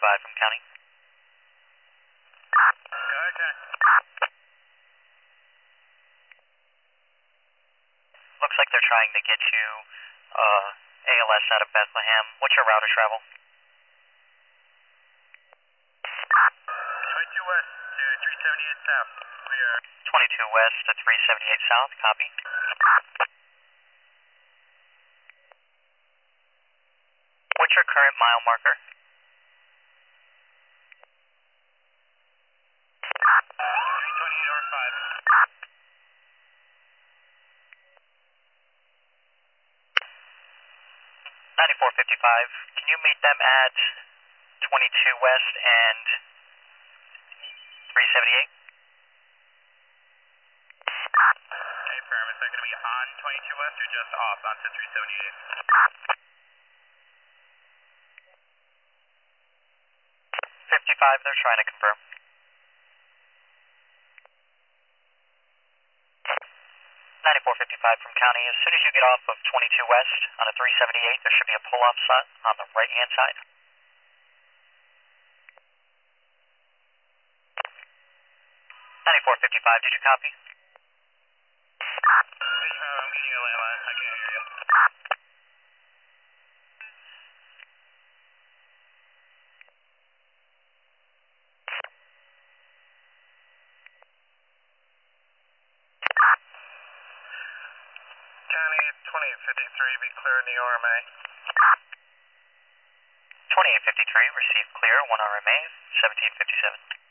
from County. Okay. Looks like they're trying to get you ALS out of Bethlehem. What's your route of travel? 22 west to 378 south. Clear. 22 west to 378 south, copy. What's your current mile marker? 328 over 5. 9455. Can you meet them at 22 west and 378? Okay, firm. Is that going to be on 22 west or just off onto 378? 55, they're trying to confirm. 9455 from County. As soon as you get off of 22 west on a 378, there should be a pull-off sign on the right-hand side. 9455, did you copy? I'm getting a landline. I can't hear you. County 2853, be clear in the RMA. 2853, received clear, 1 RMA, 1757.